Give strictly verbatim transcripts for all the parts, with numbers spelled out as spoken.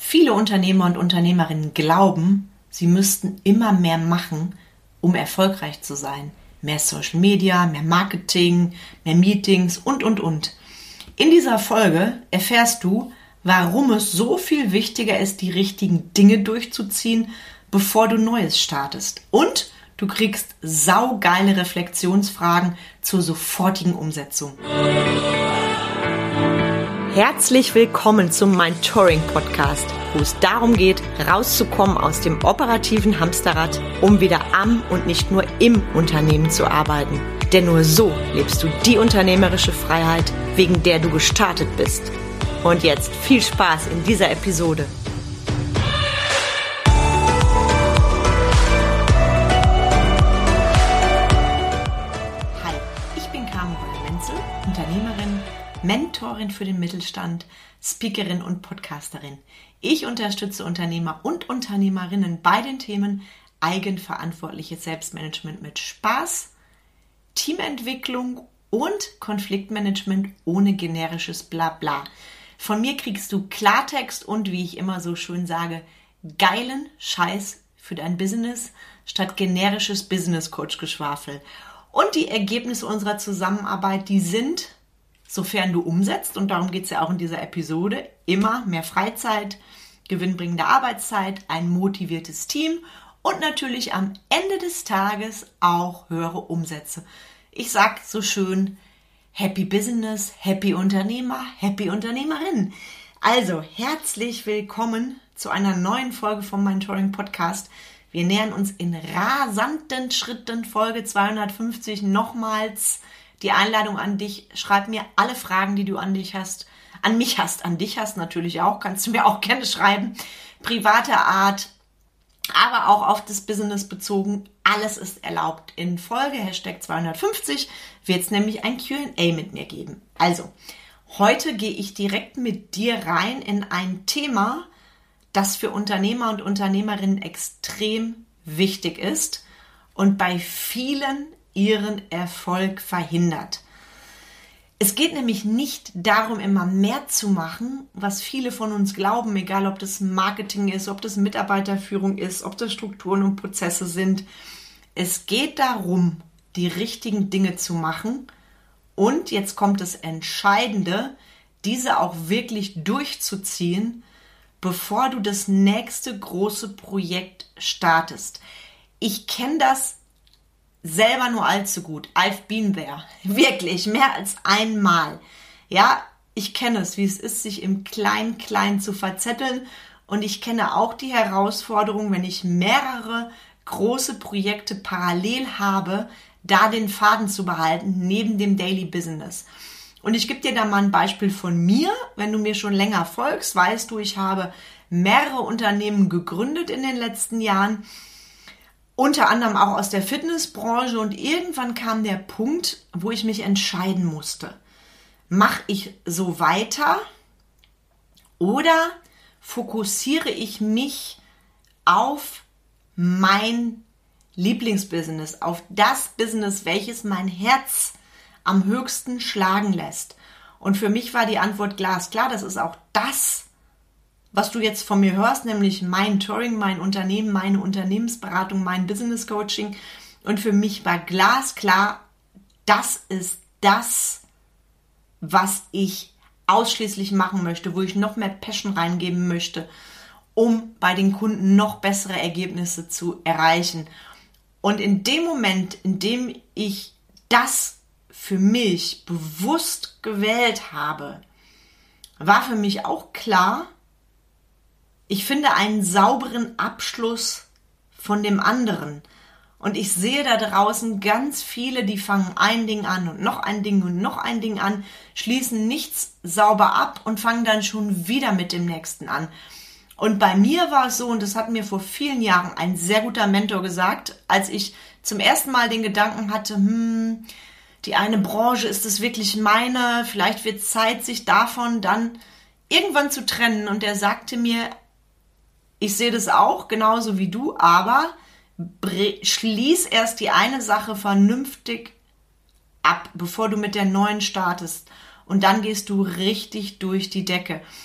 Viele Unternehmer und Unternehmerinnen glauben, sie müssten immer mehr machen, um erfolgreich zu sein. Mehr Social Media, mehr Marketing, mehr Meetings und, und, und. In dieser Folge erfährst du, warum es so viel wichtiger ist, die richtigen Dinge durchzuziehen, bevor du Neues startest. Und du kriegst saugeile Reflexionsfragen zur sofortigen Umsetzung. Herzlich willkommen zum Mentoring-Podcast, wo es darum geht, rauszukommen aus dem operativen Hamsterrad, um wieder am und nicht nur im Unternehmen zu arbeiten. Denn nur so lebst du die unternehmerische Freiheit, wegen der du gestartet bist. Und jetzt viel Spaß in dieser Episode. Hi, ich bin Carmen Menzel, Unternehmerin, Mentorin für den Mittelstand, Speakerin und Podcasterin. Ich unterstütze Unternehmer und Unternehmerinnen bei den Themen eigenverantwortliches Selbstmanagement mit Spaß, Teamentwicklung und Konfliktmanagement ohne generisches Blabla. Von mir kriegst du Klartext und, wie ich immer so schön sage, geilen Scheiß für dein Business statt generisches Business-Coach-Geschwafel. Und die Ergebnisse unserer Zusammenarbeit, die sind, sofern du umsetzt, und darum geht es ja auch in dieser Episode, immer mehr Freizeit, gewinnbringende Arbeitszeit, ein motiviertes Team und natürlich am Ende des Tages auch höhere Umsätze. Ich sag so schön, Happy Business, Happy Unternehmer, Happy Unternehmerin. Also herzlich willkommen zu einer neuen Folge vom Mentoring Podcast. Wir nähern uns in rasanten Schritten Folge zweihundertfünfzig nochmals. Die Einladung an dich, schreib mir alle Fragen, die du an dich hast, an mich hast, an dich hast natürlich auch, kannst du mir auch gerne schreiben, privater Art, aber auch auf das Business bezogen, alles ist erlaubt. In Folge Hashtag zweihundertfünfzig wird es nämlich ein Q and A mit mir geben. Also, heute gehe ich direkt mit dir rein in ein Thema, das für Unternehmer und Unternehmerinnen extrem wichtig ist und bei vielen ihren Erfolg verhindert. Es geht nämlich nicht darum, immer mehr zu machen, was viele von uns glauben, egal ob das Marketing ist, ob das Mitarbeiterführung ist, ob das Strukturen und Prozesse sind. Es geht darum, die richtigen Dinge zu machen und, jetzt kommt das Entscheidende, diese auch wirklich durchzuziehen, bevor du das nächste große Projekt startest. Ich kenne das selber nur allzu gut. I've been there. Wirklich, mehr als einmal. Ja, ich kenne es, wie es ist, sich im Klein-Klein zu verzetteln. Und ich kenne auch die Herausforderung, wenn ich mehrere große Projekte parallel habe, da den Faden zu behalten, neben dem Daily Business. Und ich gebe dir da mal ein Beispiel von mir. Wenn du mir schon länger folgst, weißt du, ich habe mehrere Unternehmen gegründet in den letzten Jahren. Unter anderem auch aus der Fitnessbranche, und irgendwann kam der Punkt, wo ich mich entscheiden musste. Mache ich so weiter oder fokussiere ich mich auf mein Lieblingsbusiness, auf das Business, welches mein Herz am höchsten schlagen lässt? Und für mich war die Antwort glasklar, das ist auch das, was du jetzt von mir hörst, nämlich mein Mentoring, mein Unternehmen, meine Unternehmensberatung, mein Business Coaching. Und für mich war glasklar, das ist das, was ich ausschließlich machen möchte, wo ich noch mehr Passion reingeben möchte, um bei den Kunden noch bessere Ergebnisse zu erreichen. Und in dem Moment, in dem ich das für mich bewusst gewählt habe, war für mich auch klar, ich finde einen sauberen Abschluss von dem anderen. Und ich sehe da draußen ganz viele, die fangen ein Ding an und noch ein Ding und noch ein Ding an, schließen nichts sauber ab und fangen dann schon wieder mit dem nächsten an. Und bei mir war es so, und das hat mir vor vielen Jahren ein sehr guter Mentor gesagt, als ich zum ersten Mal den Gedanken hatte, hm, die eine Branche, ist es wirklich meine? Vielleicht wird es Zeit, sich davon dann irgendwann zu trennen. Und er sagte mir, ich sehe das auch, genauso wie du, aber schließ erst die eine Sache vernünftig ab, bevor du mit der neuen startest. Und dann gehst du richtig durch die Decke.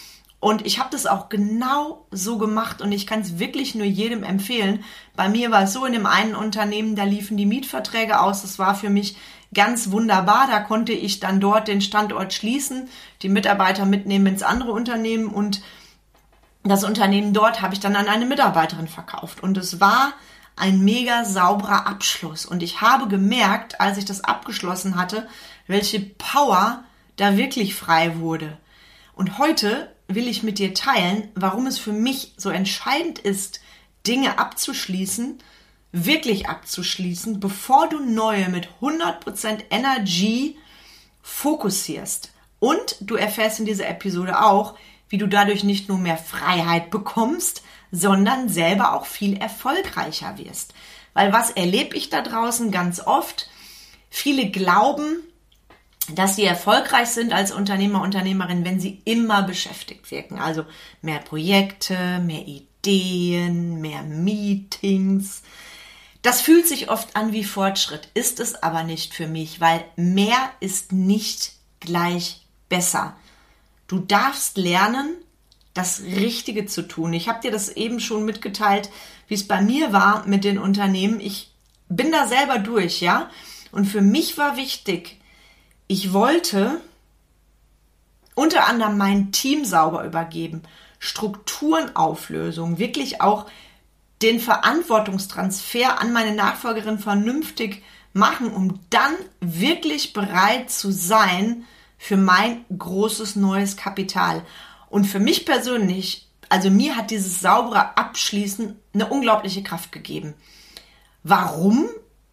Und ich habe das auch genau so gemacht und ich kann es wirklich nur jedem empfehlen. Bei mir war es so, in dem einen Unternehmen, da liefen die Mietverträge aus. Das war für mich ganz wunderbar. Da konnte ich dann dort den Standort schließen, die Mitarbeiter mitnehmen ins andere Unternehmen und das Unternehmen dort habe ich dann an eine Mitarbeiterin verkauft. Und es war ein mega sauberer Abschluss. Und ich habe gemerkt, als ich das abgeschlossen hatte, welche Power da wirklich frei wurde. Und heute will ich mit dir teilen, warum es für mich so entscheidend ist, Dinge abzuschließen, wirklich abzuschließen, bevor du neue mit hundert Prozent Energy fokussierst. Und du erfährst in dieser Episode auch, wie du dadurch nicht nur mehr Freiheit bekommst, sondern selber auch viel erfolgreicher wirst. Weil was erlebe ich da draußen ganz oft? Viele glauben, dass sie erfolgreich sind als Unternehmer, Unternehmerin, wenn sie immer beschäftigt wirken. Also mehr Projekte, mehr Ideen, mehr Meetings. Das fühlt sich oft an wie Fortschritt, ist es aber nicht für mich, weil mehr ist nicht gleich besser. Du darfst lernen, das Richtige zu tun. Ich habe dir das eben schon mitgeteilt, wie es bei mir war mit den Unternehmen. Ich bin da selber durch, ja. Und für mich war wichtig, ich wollte unter anderem mein Team sauber übergeben, Strukturenauflösung, wirklich auch den Verantwortungstransfer an meine Nachfolgerin vernünftig machen, um dann wirklich bereit zu sein für mein großes neues Kapital. Und für mich persönlich, also mir hat dieses saubere Abschließen eine unglaubliche Kraft gegeben. Warum?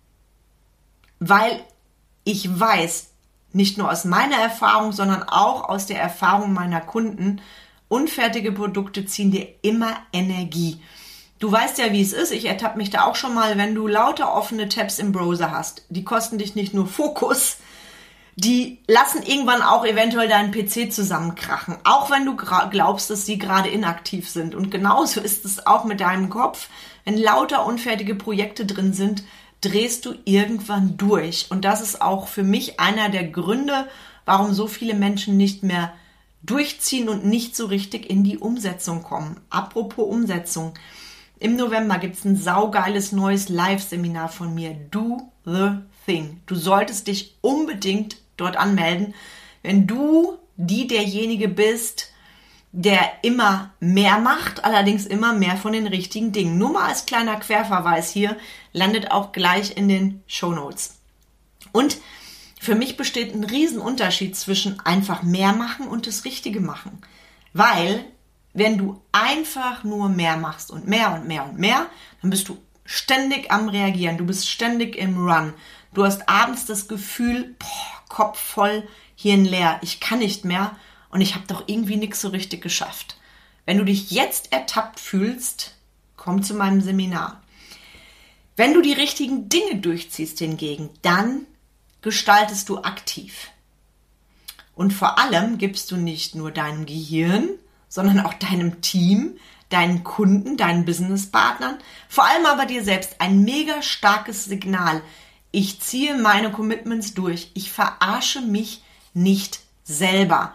Weil ich weiß, nicht nur aus meiner Erfahrung, sondern auch aus der Erfahrung meiner Kunden, unfertige Produkte ziehen dir immer Energie. Du weißt ja, wie es ist. Ich ertappe mich da auch schon mal, wenn du lauter offene Tabs im Browser hast. Die kosten dich nicht nur Fokus, die lassen irgendwann auch eventuell deinen P C zusammenkrachen, auch wenn du gra- glaubst, dass sie gerade inaktiv sind. Und genauso ist es auch mit deinem Kopf. Wenn lauter unfertige Projekte drin sind, drehst du irgendwann durch. Und das ist auch für mich einer der Gründe, warum so viele Menschen nicht mehr durchziehen und nicht so richtig in die Umsetzung kommen. Apropos Umsetzung. Im November gibt es ein saugeiles neues Live-Seminar von mir. Do the thing. Du solltest dich unbedingt dort anmelden, wenn du die derjenige bist, der immer mehr macht, allerdings immer mehr von den richtigen Dingen. Nur mal als kleiner Querverweis hier, landet auch gleich in den Shownotes. Und für mich besteht ein Riesenunterschied zwischen einfach mehr machen und das Richtige machen. Weil, wenn du einfach nur mehr machst und mehr und mehr und mehr, dann bist du ständig am Reagieren, du bist ständig im Run. Du hast abends das Gefühl, boah, Kopf voll, Hirn leer, ich kann nicht mehr und ich habe doch irgendwie nichts so richtig geschafft. Wenn du dich jetzt ertappt fühlst, komm zu meinem Seminar. Wenn du die richtigen Dinge durchziehst hingegen, dann gestaltest du aktiv. Und vor allem gibst du nicht nur deinem Gehirn, sondern auch deinem Team, deinen Kunden, deinen Businesspartnern, vor allem aber dir selbst ein mega starkes Signal. Ich ziehe meine Commitments durch. Ich verarsche mich nicht selber.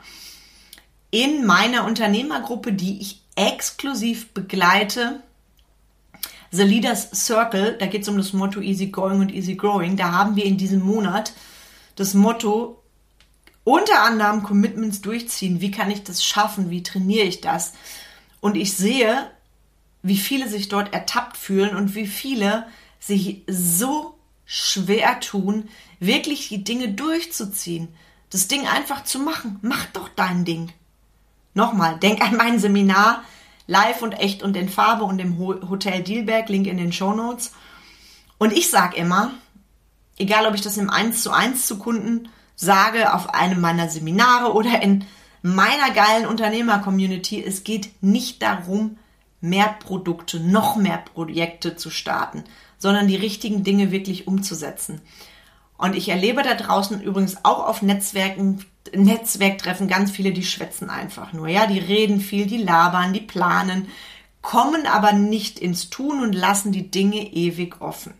In meiner Unternehmergruppe, die ich exklusiv begleite, The Leaders Circle, da geht es um das Motto Easy Going und Easy Growing. Da haben wir in diesem Monat das Motto unter anderem Commitments durchziehen. Wie kann ich das schaffen? Wie trainiere ich das? Und ich sehe, wie viele sich dort ertappt fühlen und wie viele sich so schwer tun, wirklich die Dinge durchzuziehen. Das Ding einfach zu machen. Mach doch dein Ding. Nochmal, denk an mein Seminar, live und echt und in Farbe und im Hotel Dielberg, Link in den Shownotes. Und ich sage immer, egal ob ich das im eins zu eins zu Kunden sage, auf einem meiner Seminare oder in meiner geilen Unternehmer-Community, es geht nicht darum, mehr Produkte, noch mehr Projekte zu starten, sondern die richtigen Dinge wirklich umzusetzen. Und ich erlebe da draußen übrigens auch auf Netzwerken, Netzwerktreffen ganz viele, die schwätzen einfach nur. Ja, die reden viel, die labern, die planen, kommen aber nicht ins Tun und lassen die Dinge ewig offen.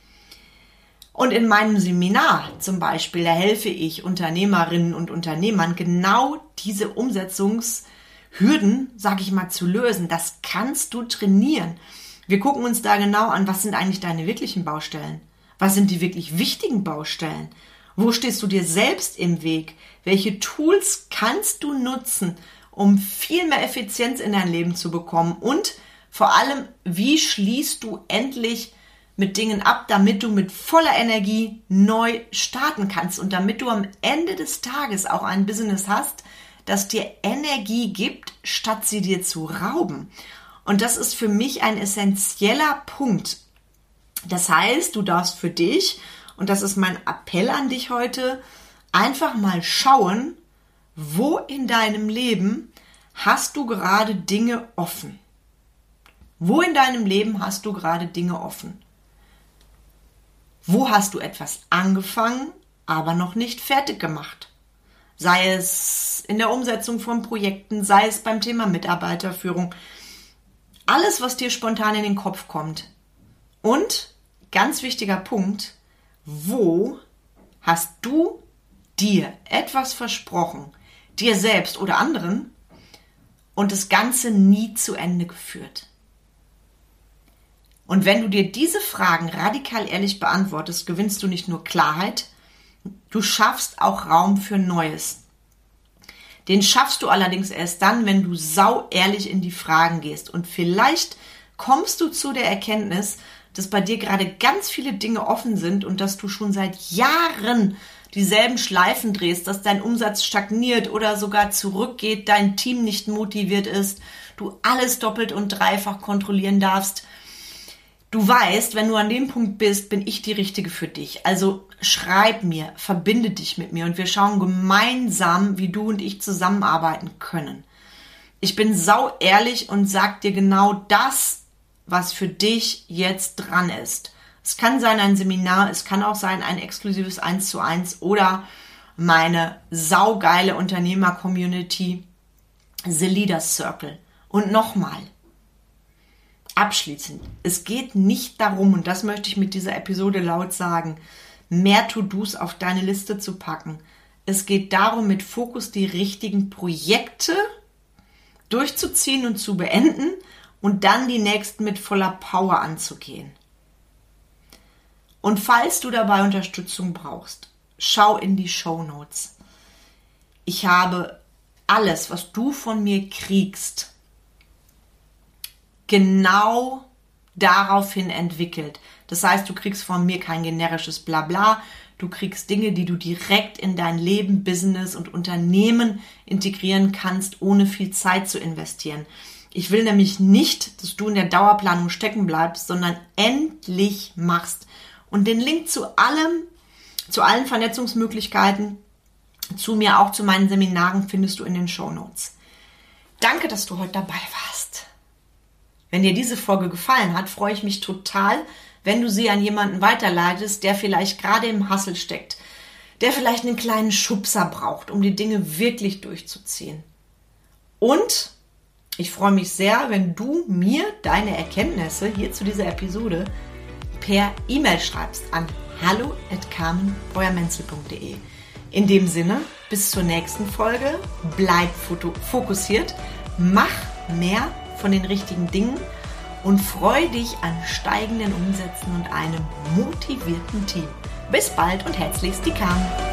Und in meinem Seminar zum Beispiel, da helfe ich Unternehmerinnen und Unternehmern, genau diese Umsetzungs- Hürden, sag ich mal, zu lösen. Das kannst du trainieren. Wir gucken uns da genau an, was sind eigentlich deine wirklichen Baustellen? Was sind die wirklich wichtigen Baustellen? Wo stehst du dir selbst im Weg? Welche Tools kannst du nutzen, um viel mehr Effizienz in dein Leben zu bekommen? Und vor allem, wie schließt du endlich mit Dingen ab, damit du mit voller Energie neu starten kannst und damit du am Ende des Tages auch ein Business hast, das dir Energie gibt, statt sie dir zu rauben. Und das ist für mich ein essentieller Punkt. Das heißt, du darfst für dich, und das ist mein Appell an dich heute, einfach mal schauen, wo in deinem Leben hast du gerade Dinge offen? Wo in deinem Leben hast du gerade Dinge offen? Wo hast du etwas angefangen, aber noch nicht fertig gemacht? Sei es in der Umsetzung von Projekten, sei es beim Thema Mitarbeiterführung. Alles, was dir spontan in den Kopf kommt. Und, ganz wichtiger Punkt, wo hast du dir etwas versprochen, dir selbst oder anderen, und das Ganze nie zu Ende geführt? Und wenn du dir diese Fragen radikal ehrlich beantwortest, gewinnst du nicht nur Klarheit, du schaffst auch Raum für Neues. Den schaffst du allerdings erst dann, wenn du sau ehrlich in die Fragen gehst. Und vielleicht kommst du zu der Erkenntnis, dass bei dir gerade ganz viele Dinge offen sind und dass du schon seit Jahren dieselben Schleifen drehst, dass dein Umsatz stagniert oder sogar zurückgeht, dein Team nicht motiviert ist, du alles doppelt und dreifach kontrollieren darfst. Du weißt, wenn du an dem Punkt bist, bin ich die Richtige für dich. Also schreib mir, verbinde dich mit mir und wir schauen gemeinsam, wie du und ich zusammenarbeiten können. Ich bin sau ehrlich und sag dir genau das, was für dich jetzt dran ist. Es kann sein ein Seminar, es kann auch sein ein exklusives eins zu eins oder meine saugeile Unternehmer-Community, The Leaders Circle. Und nochmal, abschließend, es geht nicht darum, und das möchte ich mit dieser Episode laut sagen, mehr To-Dos auf deine Liste zu packen. Es geht darum, mit Fokus die richtigen Projekte durchzuziehen und zu beenden und dann die nächsten mit voller Power anzugehen. Und falls du dabei Unterstützung brauchst, schau in die Shownotes. Ich habe alles, was du von mir kriegst, genau daraufhin entwickelt. Das heißt, du kriegst von mir kein generisches Blabla, du kriegst Dinge, die du direkt in dein Leben, Business und Unternehmen integrieren kannst, ohne viel Zeit zu investieren. Ich will nämlich nicht, dass du in der Dauerplanung stecken bleibst, sondern endlich machst. Und den Link zu allem, zu allen Vernetzungsmöglichkeiten, zu mir, auch zu meinen Seminaren, findest du in den Shownotes. Danke, dass du heute dabei warst. Wenn dir diese Folge gefallen hat, freue ich mich total, wenn du sie an jemanden weiterleitest, der vielleicht gerade im Hustle steckt, der vielleicht einen kleinen Schubser braucht, um die Dinge wirklich durchzuziehen. Und ich freue mich sehr, wenn du mir deine Erkenntnisse hier zu dieser Episode per E-Mail schreibst an hallo at carmen breuer-menzel punkt de. In dem Sinne, bis zur nächsten Folge, bleib fokussiert, mach mehr von den richtigen Dingen und freu dich an steigenden Umsätzen und einem motivierten Team. Bis bald und herzlichst die Carmen.